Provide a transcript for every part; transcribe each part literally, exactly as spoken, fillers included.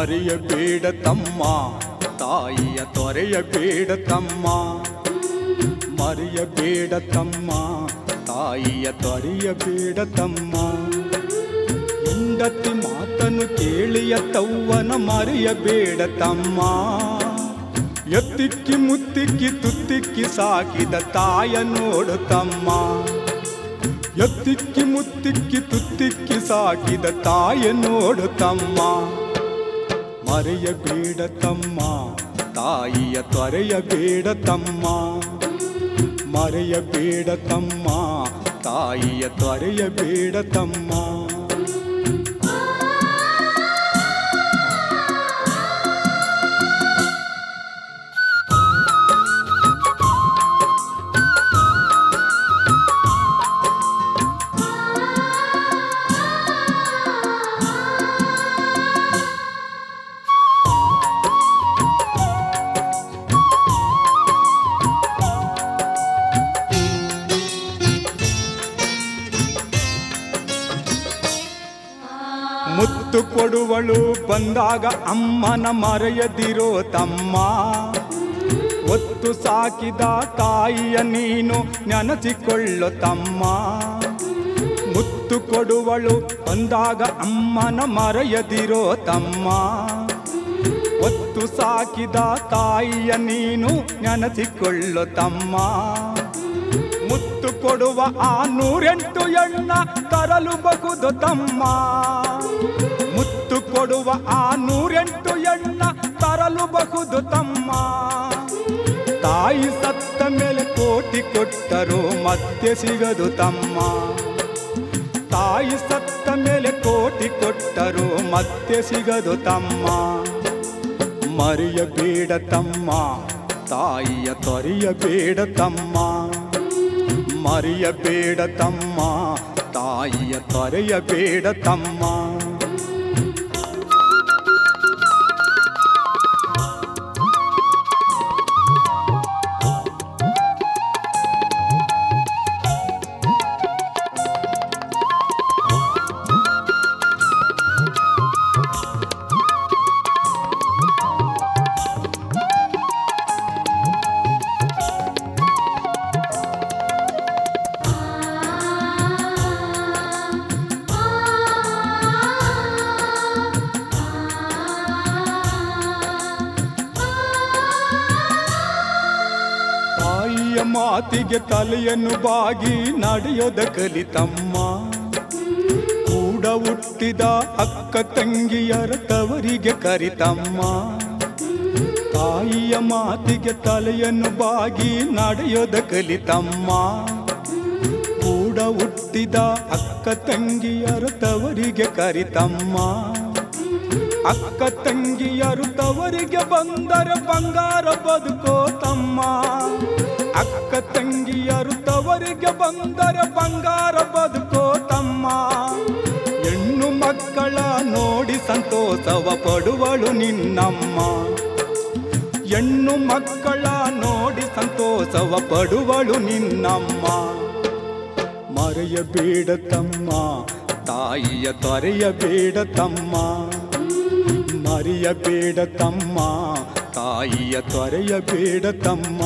ಮರೆಯಬೇಡ ತಮ್ಮ ತಾಯಿಯ ತೊರೆಯಬೇಡ ತಮ್ಮ, ಮರೆಯಬೇಡ ತಮ್ಮ ತಾಯಿಯ ತೊರೆಯಬೇಡ ತಮ್ಮ. ಹೆಂಡತಿ ಮಾತನ್ನು ಕೇಳಿಯ ತವ್ವನ ಮರೆಯಬೇಡ ತಮ್ಮ, ಎತ್ತಿಕ್ಕಿ ಮುತ್ತಿಕ್ಕಿ ತುತ್ತಿಕ್ಕಿ ಸಾಕಿದ ತಾಯ ನೋಡು ತಮ್ಮ, ಎತ್ತಿಕ್ಕಿ ಮುತ್ತಿಕ್ಕಿ ತುತ್ತಿಕ್ಕಿ ಸಾಕಿದ ತಾಯ ನೋಡು ತಮ್ಮ. ಮರೆಯಬೇಡ ತಮ್ಮ ತಾಯಿಯ ತೊರೆಯಬೇಡ ತಮ್ಮ, ಮರೆಯಬೇಡ ತಮ್ಮ ತಾಯಿಯ ತೊರೆಯಬೇಡ ತಮ್ಮ. ಮುತ್ತು ಕೊಡುವಳು ಬಂದಾಗ ಅಮ್ಮನ ಮರೆಯದಿರೋ ತಮ್ಮ, ಒತ್ತು ಸಾಕಿದ ತಾಯಿಯ ನೀನು ನೆನಸಿಕೊಳ್ಳು ತಮ್ಮ. ಮುತ್ತು ಕೊಡುವಳು ಬಂದಾಗ ಅಮ್ಮನ ಮರೆಯದಿರೋ ತಮ್ಮ, ಒತ್ತು ಸಾಕಿದ ತಾಯಿಯ ನೀನು ನೆನಸಿಕೊಳ್ಳು ತಮ್ಮ. ಮುತ್ತು ಕೊಡುವ ಆ ನೂರೆಂಟು ಎಣ್ಣ ತರಲುಬಹುದು ತಮ್ಮ, ಮುತ್ತು ಕೊಡುವ ಆ ನೂರೆಂಟು ಎಣ್ಣ ತರಲುಬಹುದು ತಮ್ಮ. ತಾಯಿ ಸತ್ತ ಮೇಲೆ ಕೋಟಿ ಕೊಟ್ಟರು ಮತ್ತೆ ಸಿಗದು ತಮ್ಮ, ತಾಯಿ ಸತ್ತ ಮೇಲೆ ಕೋಟಿ ಕೊಟ್ಟರು ಮತ್ತೆ ಸಿಗದು ತಮ್ಮ. ಮರೆಯಬೇಡ ತಮ್ಮ ತಾಯಿಯ ತೊರೆಯಬೇಡ ತಮ್ಮ, ಮರೆಯಬೇಡ ತಮ್ಮ ತಾಯಿಯ ತೊರೆಯಬೇಡ ತಮ್ಮ. ಮಾತಿಗೆ ತಲೆಯನ್ನು ಬಾಗಿ ನಡೆಯೋದ ಕಲಿತಮ್ಮ, ಕೂಡ ಹುಟ್ಟಿದ ಅಕ್ಕ ತಂಗಿಯರ ತವರಿಗೆ ಕರಿತಮ್ಮ. ತಾಯಿಯ ಮಾತಿಗೆ ತಲೆಯನ್ನು ಬಾಗಿ ನಡೆಯೋದ ಕಲಿತಮ್ಮ, ಕೂಡ ಹುಟ್ಟಿದ ಅಕ್ಕ ತಂಗಿಯರ ತವರಿಗೆ ಕರಿತಮ್ಮ. ಅಕ್ಕ ತಂಗಿಯರು ತವರಿಗೆ ಬಂದರೆ ಬಂಗಾರ ಬದುಕೋ ತಮ್ಮ, ಅಕ್ಕ ತಂಗಿಯರು ತವರಿಗೆ ಬಂದರೆ ಬಂಗಾರ ಬದುಕೋ ತಮ್ಮ. ಹೆಣ್ಣು ಮಕ್ಕಳ ನೋಡಿ ಸಂತೋಷವ ಪಡುವಳು ನಿನ್ನಮ್ಮ, ಹೆಣ್ಣು ಮಕ್ಕಳ ನೋಡಿ ಸಂತೋಷವ ಪಡುವಳು ನಿನ್ನಮ್ಮ. ಮರೆಯಬೇಡ ತಮ್ಮ ತಾಯಿಯ ತೊರೆಯಬೇಡ ತಮ್ಮ, ಮರೆಯಬೇಡ ತಮ್ಮ ತಾಯಿಯ ತೊರೆಯಬೇಡ ತಮ್ಮ.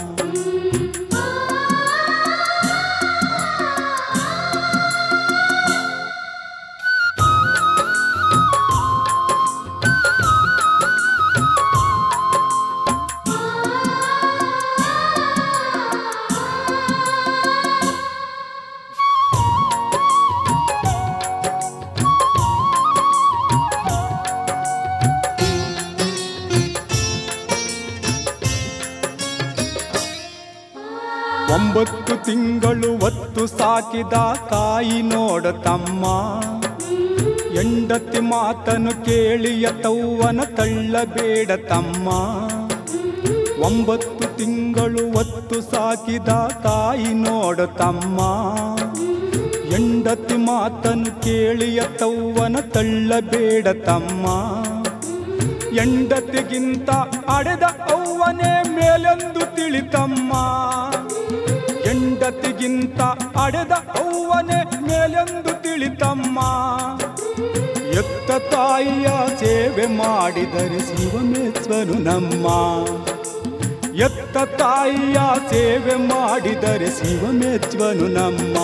ಒಂಬತ್ತು ತಿಂಗಳು ಒತ್ತು ಸಾಕಿದ ತಾಯಿ ನೋಡ ತಮ್ಮ, ಹೆಂಡತಿ ಮಾತನ್ನು ಕೇಳಿಯ ತವ್ವನ ತಳ್ಳಬೇಡ ತಮ್ಮ. ಒಂಬತ್ತು ತಿಂಗಳು ಒತ್ತು ಸಾಕಿದ ತಾಯಿ ನೋಡ ತಮ್ಮ, ಹೆಂಡತಿ ಮಾತನ್ನು ಕೇಳಿಯ ತವ್ವನ ತಳ್ಳಬೇಡ ತಮ್ಮ. ಹೆಂಡತಿಗಿಂತ ಅಡೆದ ಅವ್ವನೇ ಮೇಲೆಂದು ತಿಳಿತಮ್ಮ, ಹೆಂಡತಿಗಿಂತ ಅಡೆದ ಅವ್ವನೇ ಮೇಲೆಂದು ತಿಳಿತಮ್ಮ. ಎತ್ತ ತಾಯಿಯ ಸೇವೆ ಮಾಡಿದರೆ ಶಿವಮೇಶ್ವನು ನಮ್ಮ. ಎತ್ತ ತಾಯಿಯ ಸೇವೆ ಮಾಡಿದರೆ ಶಿವಮೇಶ್ವನು ನಮ್ಮ.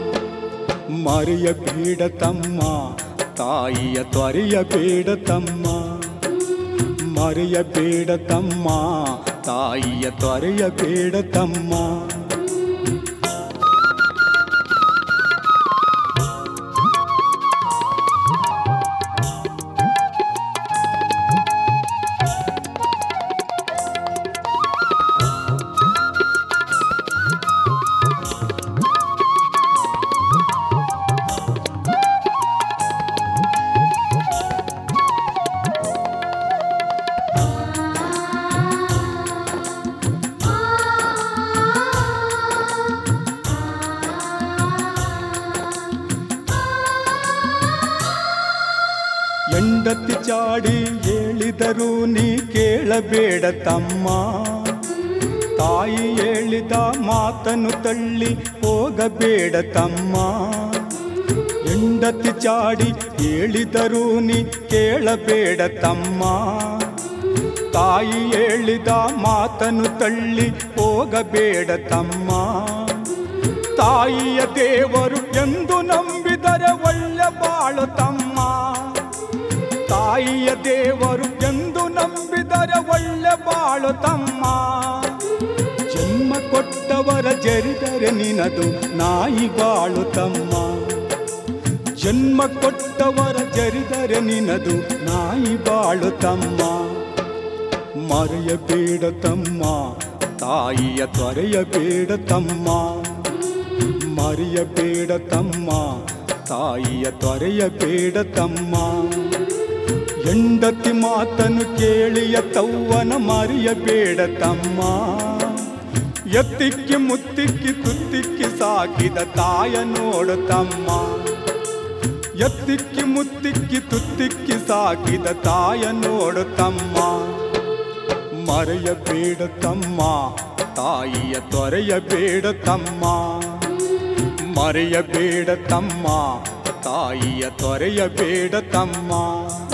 ಮರೆಯಬೇಡ ತಮ್ಮ ತಾಯಿಯ ತ್ವರೆಯಬೇಡ ತಮ್ಮ. ಮರೆಯಬೇಡ ತಮ್ಮ ತಾಯಿಯ ತ್ವರೆಯಬೇಡ ತಮ್ಮ. ಹೆಂಡತಿ ಚಾಡಿ ಹೇಳಿದರೂ ನೀ ಕೇಳಬೇಡ ತಮ್ಮ. ತಾಯಿ ಹೇಳಿದ ಮಾತನ್ನು ತಳ್ಳಿ ಹೋಗಬೇಡ ತಮ್ಮ. ಹೆಂಡತಿ ಚಾಡಿ ಹೇಳಿದರೂ ನೀ ಕೇಳಬೇಡ ತಮ್ಮ. ತಾಯಿ ಹೇಳಿದ ಮಾತನ್ನು ತಳ್ಳಿ ಹೋಗಬೇಡ ತಮ್ಮ. ತಾಯಿಯ ದೇವರು ಎಂದು ನಂಬಿದರೆ ಒಳ್ಳೆ ಬಾಳು ತಮ್ಮ. ತಾಯಿಯ ದೇವರು ಎಂದು ನಂಬಿದರೆ ಒಳ್ಳೆ ಬಾಳು ತಮ್ಮ. ಜನ್ಮ ಕೊಟ್ಟವರ ಜರಿದರೆ ನಿನದು ನಾಯಿ ಬಾಳು ತಮ್ಮ. ಜನ್ಮ ಕೊಟ್ಟವರ ಜರಿದರೆ ನಿನದು ನಾಯಿ ಬಾಳು ತಮ್ಮ. ಮರೆಯಬೇಡ ತಮ್ಮ ತಾಯಿಯ ತ್ವರೆಯಬೇಡ ತಮ್ಮ. ಮರೆಯಬೇಡ ತಮ್ಮ ತಾಯಿಯ ತ್ವರೆಯಬೇಡ ತಮ್ಮ. ಹೆಂಡತಿ ಮಾತನ್ನು ಕೇಳಿಯ ತವ್ವನ ಮರೆಯಬೇಡ ತಮ್ಮ. ಎತ್ತಿಕ್ಕಿ ಮುತ್ತಿಕ್ಕಿ ತುತ್ತಿಕ್ಕಿ ಸಾಕಿದ ತಾಯ ನೋಡು ತಮ್ಮ. ಎತ್ತಿಕ್ಕಿ ಮುತ್ತಿಕ್ಕಿ ತುತ್ತಿಕ್ಕಿ ಸಾಕಿದ ತಾಯ ನೋಡು ತಮ್ಮ. ಮರೆಯಬೇಡ ತಮ್ಮ ತಾಯಿಯ ತ್ವರೆಯಬೇಡ ತಮ್ಮ. ಮರೆಯಬೇಡ ತಮ್ಮ ತಾಯಿಯ ತ್ವರೆಯಬೇಡ ತಮ್ಮ.